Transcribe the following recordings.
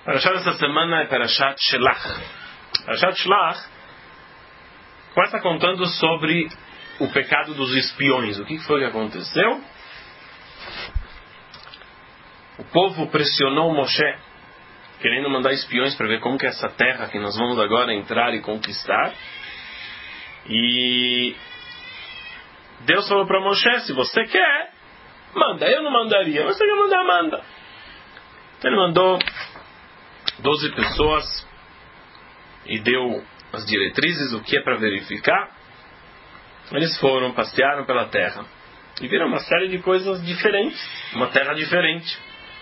Parashat essa semana é Parashat Shelach. Parashat Shelach começa contando sobre o pecado dos espiões. O que foi que aconteceu? O povo pressionou Moshe, querendo mandar espiões para ver como que é essa terra que nós vamos agora entrar e conquistar. E Deus falou para Moshe: se você quer, manda. Eu não mandaria, mas você quer mandar, manda. Então ele mandou 12 pessoas e deu as diretrizes, o que é para verificar. Eles foram, passearam pela terra e viram uma série de coisas diferentes, uma terra diferente.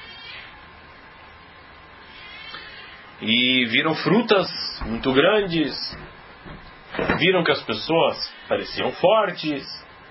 E viram frutas muito grandes, viram que as pessoas pareciam fortes.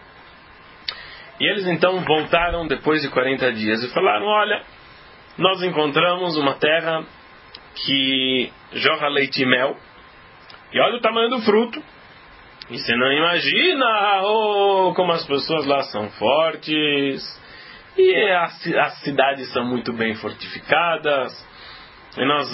E eles então voltaram depois de 40 dias e falaram: olha, nós encontramos uma terra que jorra leite e mel, e olha o tamanho do fruto, e você não imagina como as pessoas lá são fortes, e as cidades são muito bem fortificadas, e nós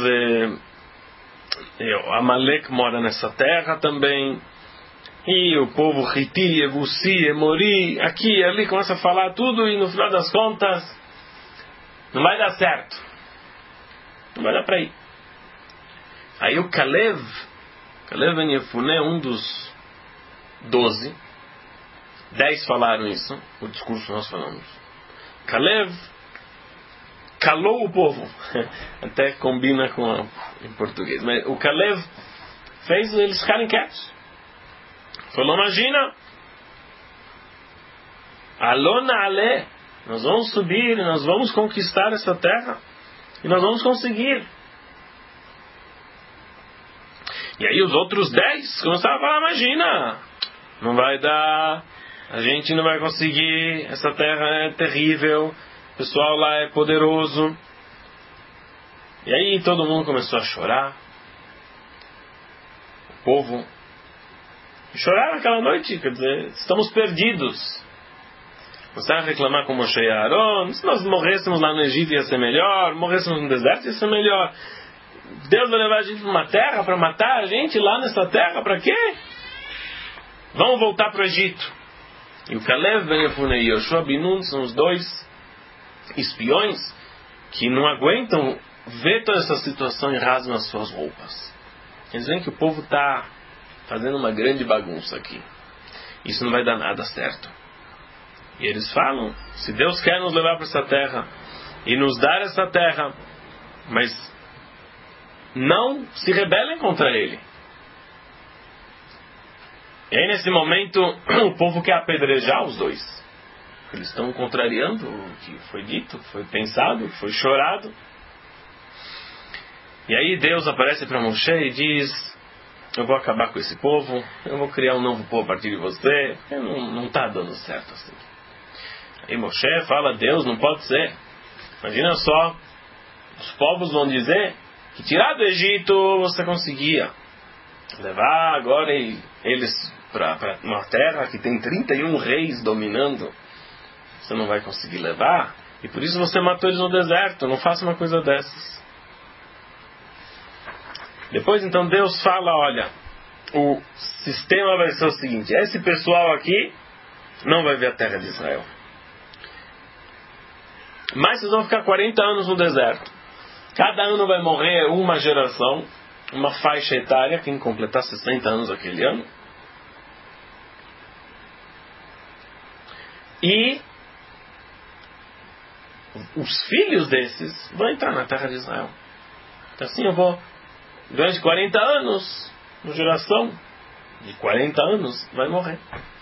Amalek mora nessa terra também, e o povo Hiti, Ebusi, Emori, aqui e ali, começa a falar tudo, e no final das contas não vai dar certo, não vai dar para ir. Aí o Kalev ben Yefuneh, um dos 12, 10 falaram isso, o discurso nós falamos. Kalev calou o povo, até combina com em português, mas o Kalev fez eles ficarem quietos. Falou: imagina, Alona Ale, nós vamos subir, nós vamos conquistar essa terra, e nós vamos conseguir. E aí os outros 10 começaram a falar: imagina, não vai dar, a gente não vai conseguir, essa terra é terrível, o pessoal lá é poderoso. E aí todo mundo começou a chorar, o povo, e choraram aquela noite, quer dizer, estamos perdidos. Começaram a reclamar com Moshe e Aaron: se nós morrêssemos lá no Egito ia ser melhor, morrêssemos no deserto ia ser melhor. Deus vai levar a gente para uma terra para matar a gente lá nessa terra, para quê? Vamos voltar para o Egito. E o Kalev ben Yefuneh e Yoshua ben Nun são os dois espiões que não aguentam ver toda essa situação e rasgam as suas roupas. Eles veem que o povo está fazendo uma grande bagunça aqui. Isso não vai dar nada certo. E eles falam: se Deus quer nos levar para essa terra e nos dar essa terra, mas não se rebelem contra Ele. E aí nesse momento o povo quer apedrejar os dois. Eles estão contrariando o que foi dito, foi pensado, foi chorado. E aí Deus aparece para Moshe e diz: eu vou acabar com esse povo, eu vou criar um novo povo a partir de você, porque não está dando certo assim. Aí Moshe fala: Deus, não pode ser. Imagina só, os povos vão dizer que tirar do Egito você conseguia levar agora eles para uma terra que tem 31 reis dominando, você não vai conseguir levar, e por isso você matou eles no deserto. Não faça uma coisa dessas. Depois então Deus fala: olha, o sistema vai ser o seguinte: esse pessoal aqui não vai ver a terra de Israel, mas vocês vão ficar 40 anos no deserto. Cada ano vai morrer uma geração, uma faixa etária, quem completar 60 anos aquele ano. E os filhos desses vão entrar na terra de Israel. Então assim eu vou, durante 40 anos, uma geração de 40 anos vai morrer.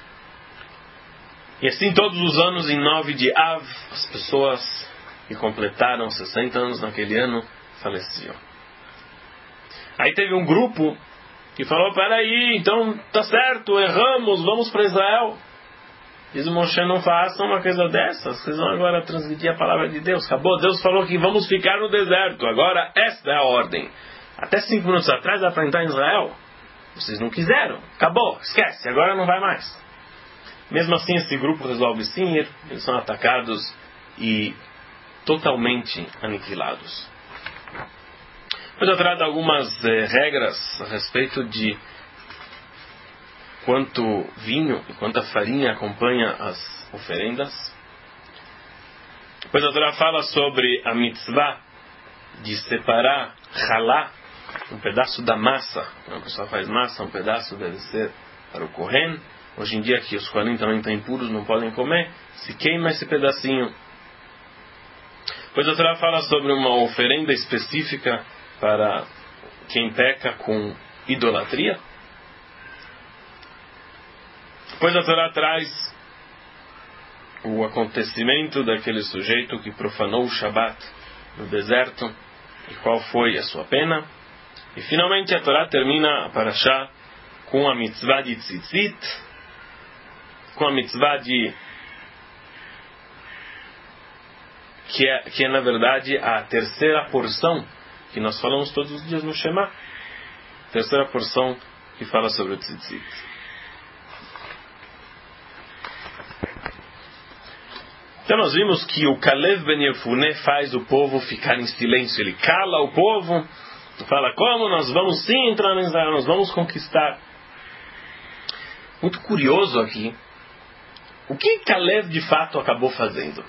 E assim todos os anos, em 9 de Av, as pessoas que completaram 60 anos naquele ano faleciam. Aí teve um grupo que falou: peraí, então tá certo, erramos, vamos para Israel. Diz o Moshe: não façam uma coisa dessas, vocês vão agora transmitir a palavra de Deus. Acabou, Deus falou que vamos ficar no deserto, agora esta é a ordem. Até 5 minutos atrás era para entrar em Israel, vocês não quiseram, acabou, esquece, agora não vai mais. Mesmo assim esse grupo resolve sim ir, eles são atacados e totalmente aniquilados. Depois eu trato algumas regras a respeito de quanto vinho e quanta farinha acompanha as oferendas. Depois a Torá fala sobre a mitzvah de separar halá, um pedaço da massa. Quando a pessoa faz massa, um pedaço deve ser para o Kohen. Hoje em dia que os Kohanim também estão impuros, não podem comer, se queima esse pedacinho. Depois a Torá fala sobre uma oferenda específica para quem peca com idolatria. Depois a Torá traz o acontecimento daquele sujeito que profanou o Shabat no deserto e qual foi a sua pena. E finalmente a Torá termina a Parashá com a mitzvah de tzitzit, com a mitzvah de que é na verdade a terceira porção que nós falamos todos os dias no Shema, terceira porção que fala sobre o tzitzit. Então nós vimos que o Kalev Ben Yefuneh faz o povo ficar em silêncio. Ele cala o povo, fala como nós vamos sim entrar em Israel, nós vamos conquistar. Muito curioso aqui, o que Kalev de fato acabou fazendo?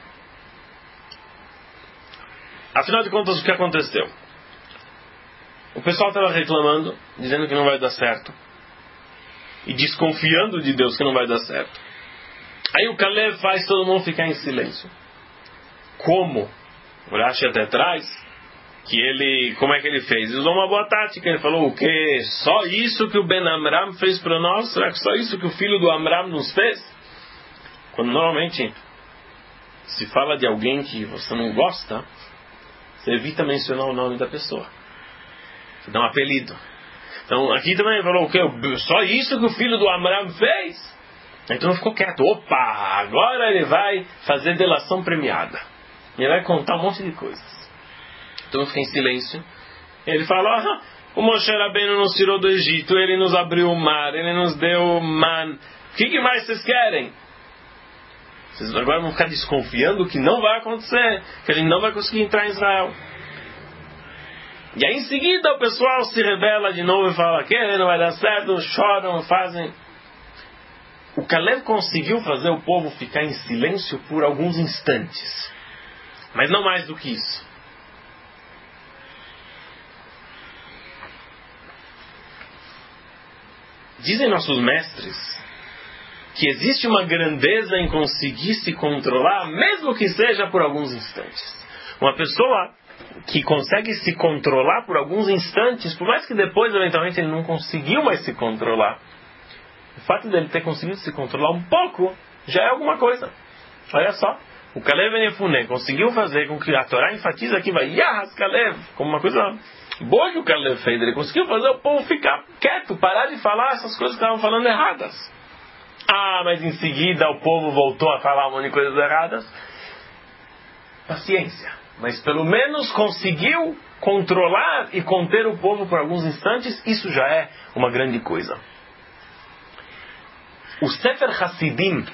Afinal de contas, o que aconteceu? O pessoal estava reclamando, dizendo que não vai dar certo, e desconfiando de Deus que não vai dar certo. Aí o Kalev faz todo mundo ficar em silêncio. Como? O Rashi até traz que ele, como é que ele fez? Ele usou uma boa tática. Ele falou, o quê? Só isso que o Ben Amram fez para nós? Será que só isso que o filho do Amram nos fez? Quando normalmente se fala de alguém que você não gosta, você evita mencionar o nome da pessoa. Você dá um apelido. Então aqui também ele falou, o quê? Só isso que o filho do Amram fez? Então ficou quieto. Opa, agora ele vai fazer delação premiada. Ele vai contar um monte de coisas. Então eu fiquei em silêncio. Ele falou, o Moshe Rabbeinu nos tirou do Egito, ele nos abriu o mar, ele nos deu man. O que mais vocês querem? Vocês agora vão ficar desconfiando que não vai acontecer, que a gente não vai conseguir entrar em Israel. E aí em seguida o pessoal se rebela de novo e fala que não vai dar certo, choram, fazem. O Kalev conseguiu fazer o povo ficar em silêncio por alguns instantes. Mas não mais do que isso. Dizem nossos mestres que existe uma grandeza em conseguir se controlar, mesmo que seja por alguns instantes. Uma pessoa que consegue se controlar por alguns instantes, por mais que depois, eventualmente, ele não conseguiu mais se controlar, o fato dele ter conseguido se controlar um pouco já é alguma coisa. Olha só, o Kalev Ben Yefuneh conseguiu fazer com que a Torá enfatiza aqui, vai Yahas Kalev, como uma coisa boa que o Kalev fez. Ele conseguiu fazer o povo ficar quieto, parar de falar essas coisas que estavam falando erradas. Mas em seguida o povo voltou a falar um monte de coisas erradas. Paciência. Mas pelo menos conseguiu controlar e conter o povo por alguns instantes. Isso já é uma grande coisa. O Sefer Hasidim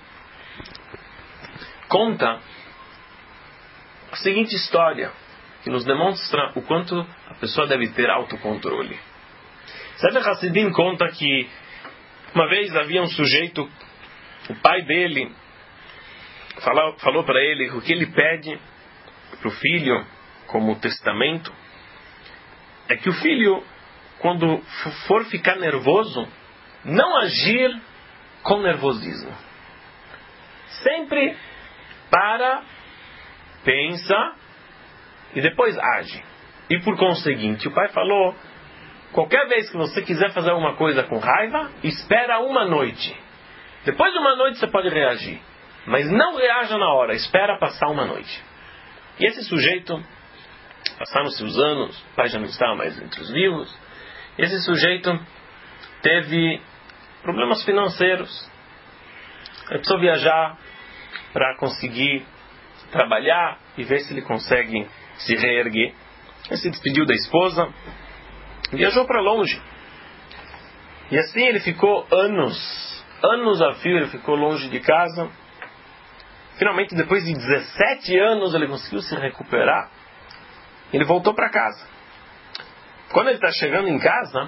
conta a seguinte história, que nos demonstra o quanto a pessoa deve ter autocontrole. Sefer Hasidim conta que uma vez havia um sujeito, o pai dele falou para ele que o que ele pede para o filho como testamento é que o filho, quando for ficar nervoso, não agir com nervosismo. Sempre para, pensa e depois age. E por conseguinte, o pai falou, qualquer vez que você quiser fazer alguma coisa com raiva, espera uma noite. Depois de uma noite você pode reagir. Mas não reaja na hora, espera passar uma noite. E esse sujeito, passaram-se os anos, o pai já não estava mais entre os vivos, esse sujeito teve problemas financeiros. Ele precisou viajar para conseguir trabalhar e ver se ele consegue se reerguer. Ele se despediu da esposa, viajou para longe. E assim ele ficou anos a fio, ele ficou longe de casa. Finalmente, depois de 17 anos, ele conseguiu se recuperar. Ele voltou para casa. Quando ele está chegando em casa,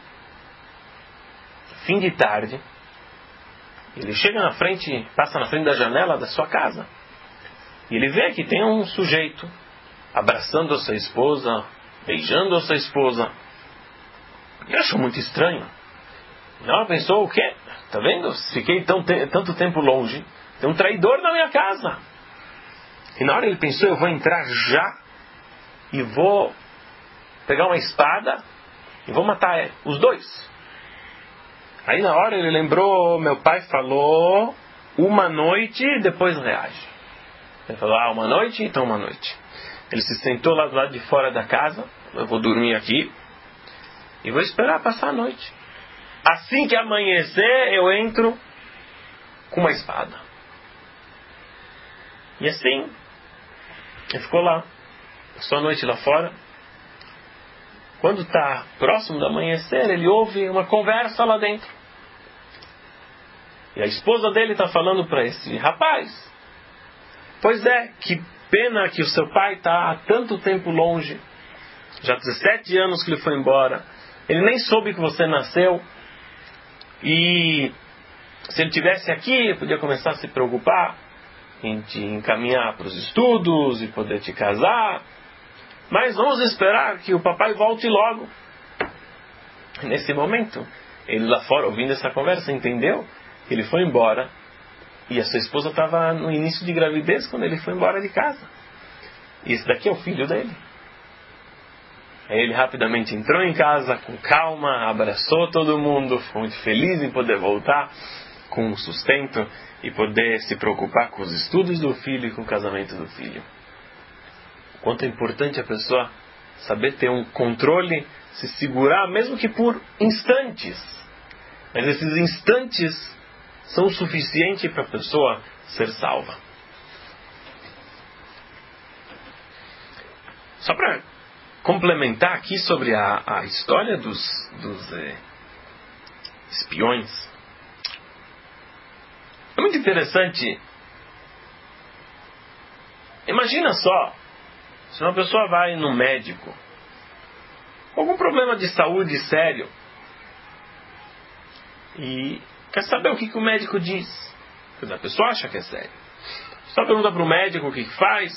fim de tarde, ele chega na frente, passa na frente da janela da sua casa. E ele vê que tem um sujeito abraçando a sua esposa, beijando a sua esposa. Ele achou muito estranho. Não, pensou, o quê? Tá vendo? Fiquei tanto tempo longe. Tem um traidor na minha casa. E na hora ele pensou, eu vou entrar já e vou pegar uma espada e vou matar os dois. Aí na hora ele lembrou, meu pai falou, uma noite e depois reage. Ele falou, uma noite, então uma noite. Ele se sentou lá do lado de fora da casa, eu vou dormir aqui e vou esperar passar a noite. Assim que amanhecer, eu entro com uma espada. E assim, ele ficou lá, passou a noite lá fora. Quando está próximo do amanhecer, ele ouve uma conversa lá dentro. E a esposa dele está falando para esse rapaz, pois é, que pena que o seu pai está há tanto tempo longe, já 17 anos que ele foi embora, ele nem soube que você nasceu, e se ele estivesse aqui, ele podia começar a se preocupar em te encaminhar para os estudos e poder te casar, mas vamos esperar que o papai volte logo. Nesse momento, ele lá fora, ouvindo essa conversa, entendeu que ele foi embora e a sua esposa estava no início de gravidez quando ele foi embora de casa. E esse daqui é o filho dele. Aí ele rapidamente entrou em casa com calma, abraçou todo mundo, ficou muito feliz em poder voltar com o sustento e poder se preocupar com os estudos do filho e com o casamento do filho. O quanto é importante a pessoa saber ter um controle, se segurar, mesmo que por instantes. Mas esses instantes são o suficiente para a pessoa ser salva. Só para complementar aqui sobre a história dos espiões. É muito interessante. Imagina só, se uma pessoa vai no médico, com algum problema de saúde sério, e quer saber o que o médico diz. Porque a pessoa acha que é sério. Só pergunta para o médico o que faz.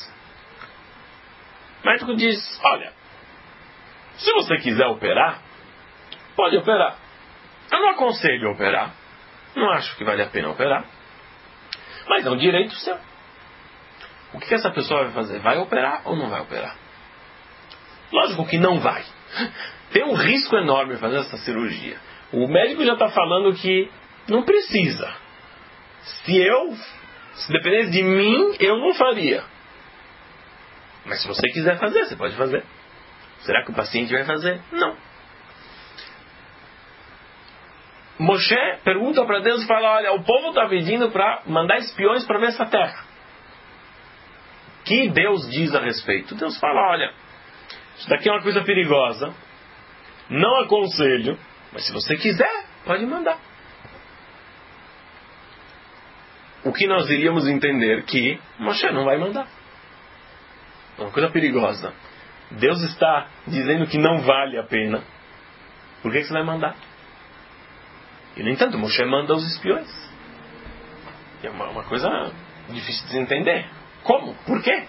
O médico diz, olha, se você quiser operar, pode operar. Eu não aconselho operar. Não acho que vale a pena operar. Mas é um direito seu. O que essa pessoa vai fazer? Vai operar ou não vai operar? Lógico que não vai. Tem um risco enorme fazer essa cirurgia. O médico já está falando que não precisa. Se dependesse de mim, eu não faria. Mas se você quiser fazer, você pode fazer. Será que o paciente vai fazer? Não. Moshe pergunta para Deus e fala, olha, o povo está pedindo para mandar espiões para ver essa terra. O que Deus diz a respeito? Deus fala, olha, isso daqui é uma coisa perigosa, não aconselho, mas se você quiser, pode mandar. O que nós iríamos entender que Moshe não vai mandar. É uma coisa perigosa. Deus está dizendo que não vale a pena. Por que você vai mandar? E, no entanto, Moshe manda os espiões. É uma coisa difícil de entender. Como? Por quê?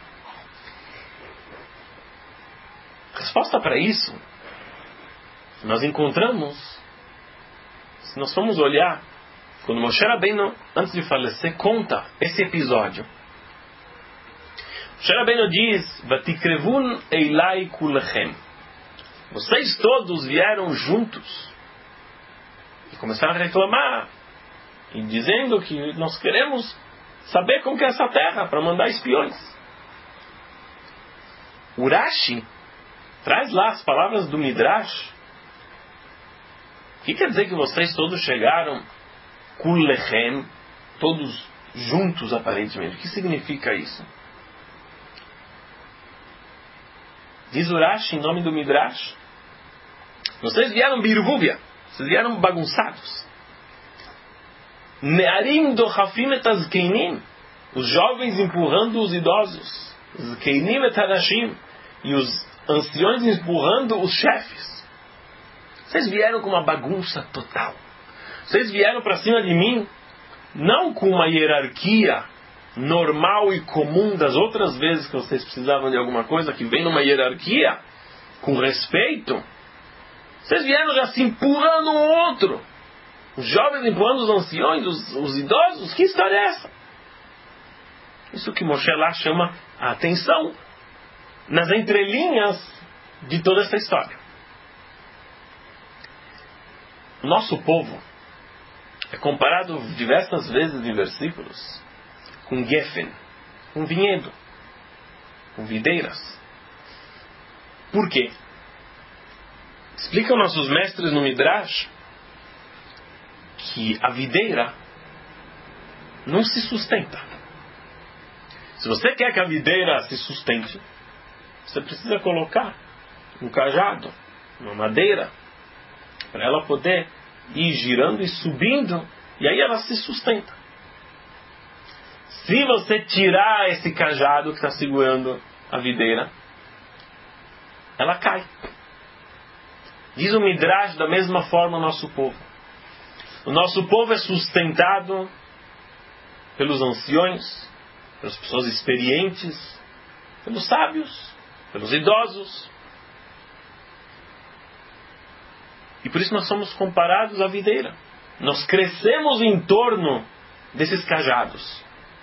A resposta para isso nós encontramos, se nós formos olhar, quando Moshe Rabbeinu, antes de falecer, conta esse episódio. Moshe Rabbeinu diz, Vatikrevun eilai kulechem. Vocês todos vieram juntos e começaram a reclamar e dizendo que nós queremos saber como que é essa terra para mandar espiões. Urashi traz lá as palavras do Midrash. O que quer dizer que vocês todos chegaram kulechem, todos juntos aparentemente? O que significa isso? Diz Urashi em nome do Midrash, vocês vieram birvúvia, vocês vieram bagunçados. Nearim dochafim et azkeinim, os jovens empurrando os idosos. Zkeinim et hadashim, e os anciões empurrando os chefes. Vocês vieram com uma bagunça total. Vocês vieram para cima de mim, não com uma hierarquia normal e comum das outras vezes que vocês precisavam de alguma coisa, que vem numa hierarquia, com respeito. Vocês vieram já se empurrando um outro. Os jovens empurrando os anciões, os idosos. Que história é essa? Isso que Moshe lá chama a atenção nas entrelinhas de toda essa história. O nosso povo é comparado diversas vezes em versículos com Geffen, com vinhedo, com videiras. Por quê? Explicam nossos mestres no Midrash que a videira não se sustenta. Se você quer que a videira se sustente, você precisa colocar um cajado, uma madeira, para ela poder ir girando e subindo, e aí ela se sustenta. Se você tirar esse cajado que está segurando a videira, ela cai. Diz o Midrash da mesma forma o nosso povo. O nosso povo é sustentado pelos anciões, pelas pessoas experientes, pelos sábios, pelos idosos. E por isso nós somos comparados à videira. Nós crescemos em torno desses cajados.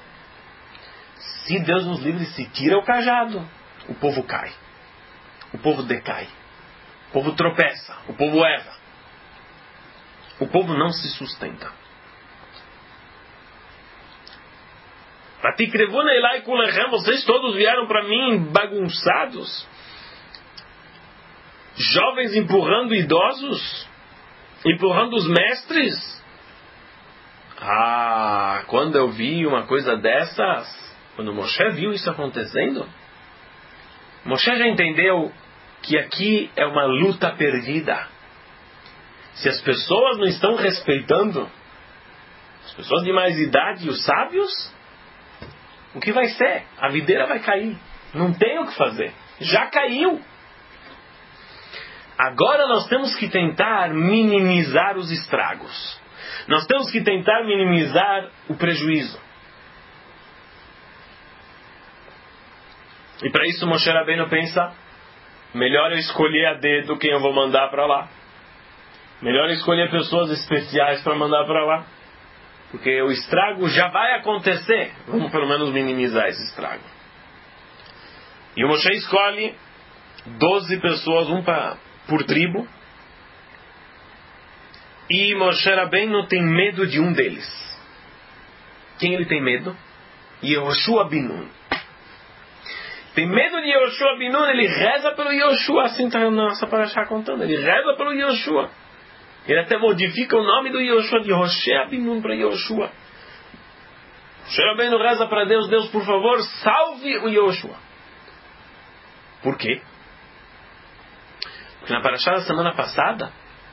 Se Deus nos livre, se tira o cajado, o povo cai. O povo decai. O povo tropeça. O povo erra. O povo não se sustenta. Vocês todos vieram para mim bagunçados. Jovens empurrando idosos. Empurrando os mestres. Quando eu vi uma coisa dessas, quando Moshe viu isso acontecendo, Moshe já entendeu que aqui é uma luta perdida. Se as pessoas não estão respeitando, as pessoas de mais idade e os sábios, o que vai ser? A videira vai cair. Não tem o que fazer. Já caiu. Agora nós temos que tentar minimizar os estragos. Nós temos que tentar minimizar o prejuízo. E para isso Moshe Rabbeinu pensa, melhor eu escolher a dedo quem eu vou mandar para lá. Melhor eu escolher pessoas especiais para mandar para lá. Porque o estrago já vai acontecer. Vamos pelo menos minimizar esse estrago. E o Moshe escolhe 12 pessoas, por tribo. E Moshe Rabbeinu tem medo de um deles. Quem ele tem medo? Yehoshua bin Nun. Tem medo de Yehoshua bin Nun, ele reza pelo Yehoshua, assim está na nossa parashá contando. Ele reza pelo Yehoshua. Ele até modifica o nome do Yehoshua de Hoshea bin Nun para Yehoshua. Moshe Rabbeinu reza para Deus, Deus, por favor, salve o Yehoshua. Por quê? Porque na parashá da semana passada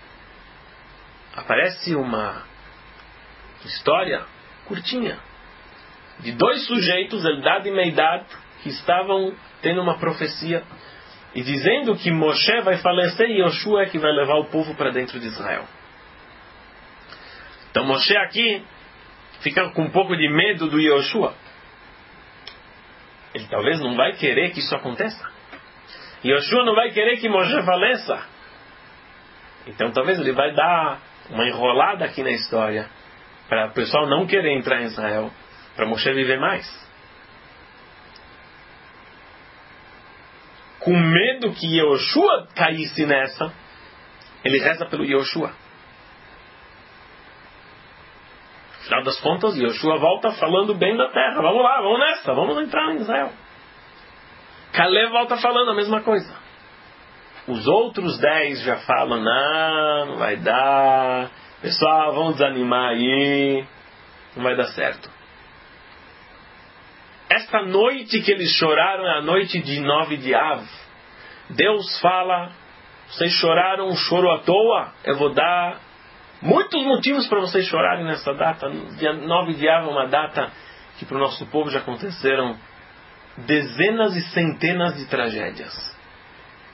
aparece uma história curtinha de 2 sujeitos, Eldad e Meidad, que estavam tendo uma profecia e dizendo que Moshe vai falecer e Yehoshua é que vai levar o povo para dentro de Israel. Então Moshe aqui fica com um pouco de medo do Yehoshua. Ele talvez não vai querer que isso aconteça. Yehoshua não vai querer que Moshe faleça. Então talvez ele vai dar uma enrolada aqui na história para o pessoal não querer entrar em Israel, para Moshe viver mais. Com medo que Yehoshua caísse nessa, ele reza pelo Yehoshua. No final das contas, Yehoshua volta falando bem da terra. Vamos lá, vamos nessa, vamos entrar em Israel. Caleb volta falando a mesma coisa. Os outros 10 já falam, não vai dar. Pessoal, vamos desanimar aí. Não vai dar certo. Esta noite que eles choraram é a noite de 9 de Av. Deus fala, vocês choraram um choro à toa, eu vou dar muitos motivos para vocês chorarem nessa data. Dia 9 de Av é uma data que para o nosso povo já aconteceram dezenas e centenas de tragédias.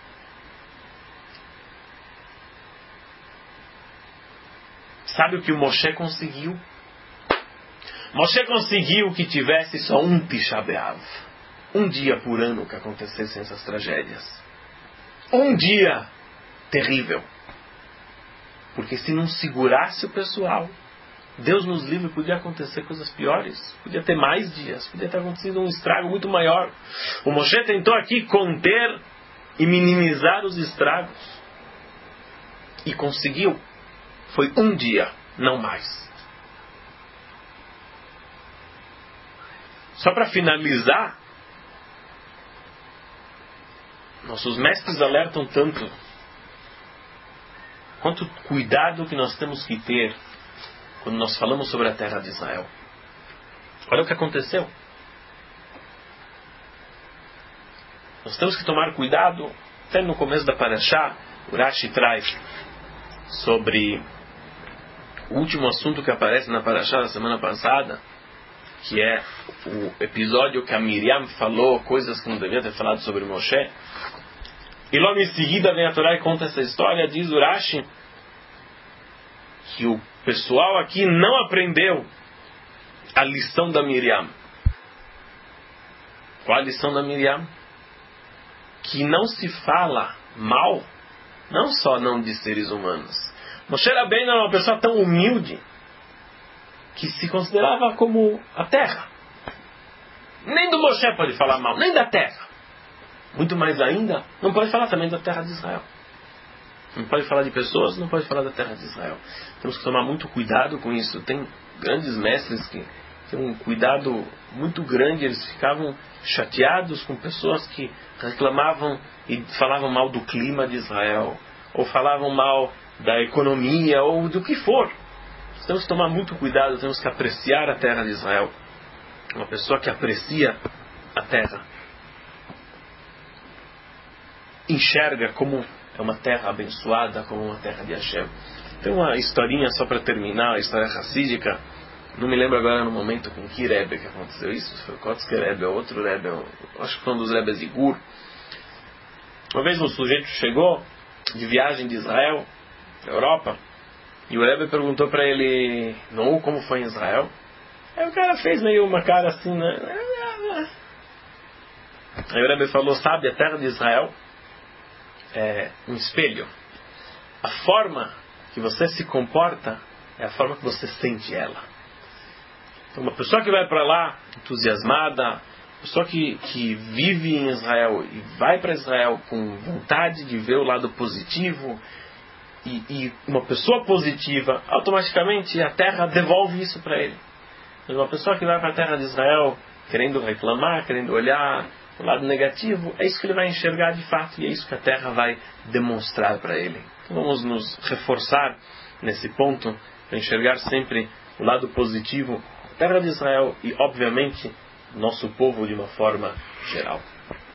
Sabe o que o Moshe conseguiu? Moshe conseguiu que tivesse só um Tisha B'Av. Um dia por ano que acontecessem essas tragédias. Um dia terrível. Porque se não segurasse o pessoal, Deus nos livre, podia acontecer coisas piores. Podia ter mais dias. Podia ter acontecido um estrago muito maior. O Moshe tentou aqui conter e minimizar os estragos. E conseguiu. Foi um dia, não mais. Só para finalizar, nossos mestres alertam tanto quanto cuidado que nós temos que ter quando nós falamos sobre a terra de Israel. Olha o que aconteceu. Nós temos que tomar cuidado. Até no começo da Parashá, o Rashi traz sobre o último assunto que aparece na Parashá da semana passada, que é o episódio que a Miriam falou coisas que não devia ter falado sobre Moshe. E logo em seguida vem a Torá e conta essa história. Diz o Rashi que o pessoal aqui não aprendeu a lição da Miriam. Qual a lição da Miriam? Que não se fala mal, não só não de seres humanos. Moshe Rabbeinu era uma pessoa tão humilde que se considerava como a terra. Nem do Moshe pode falar mal, nem da terra. Muito mais ainda, não pode falar também da terra de Israel. Não pode falar de pessoas, não pode falar da terra de Israel. Temos que tomar muito cuidado com isso. Tem grandes mestres que têm um cuidado muito grande. Eles ficavam chateados com pessoas que reclamavam e falavam mal do clima de Israel, ou falavam mal da economia, ou do que for. Temos que tomar muito cuidado, temos que apreciar a terra de Israel. Uma pessoa que aprecia a terra enxerga como é uma terra abençoada, como uma terra de Hashem. Tem uma historinha só para terminar, a história racídica. Não me lembro agora no momento com que Rebbe que aconteceu isso. Foi o Kotzker Rebbe, outro Rebbe, acho que foi um dos Rebbes de Gur. Uma vez um sujeito chegou de viagem de Israel para a Europa, e o Rebbe perguntou para ele, não, como foi em Israel? Aí o cara fez meio uma cara assim, né? Aí o Rebbe falou, sabe, a terra de Israel é um espelho. A forma que você se comporta é a forma que você sente ela. Então, uma pessoa que vai para lá entusiasmada, uma pessoa que vive em Israel e vai para Israel com vontade de ver o lado positivo, e uma pessoa positiva, automaticamente a terra devolve isso para ele. Mas uma pessoa que vai para a terra de Israel querendo reclamar, querendo olhar o lado negativo, é isso que ele vai enxergar de fato, e é isso que a terra vai demonstrar para ele. Então vamos nos reforçar nesse ponto, para enxergar sempre o lado positivo da terra de Israel e, obviamente, nosso povo de uma forma geral.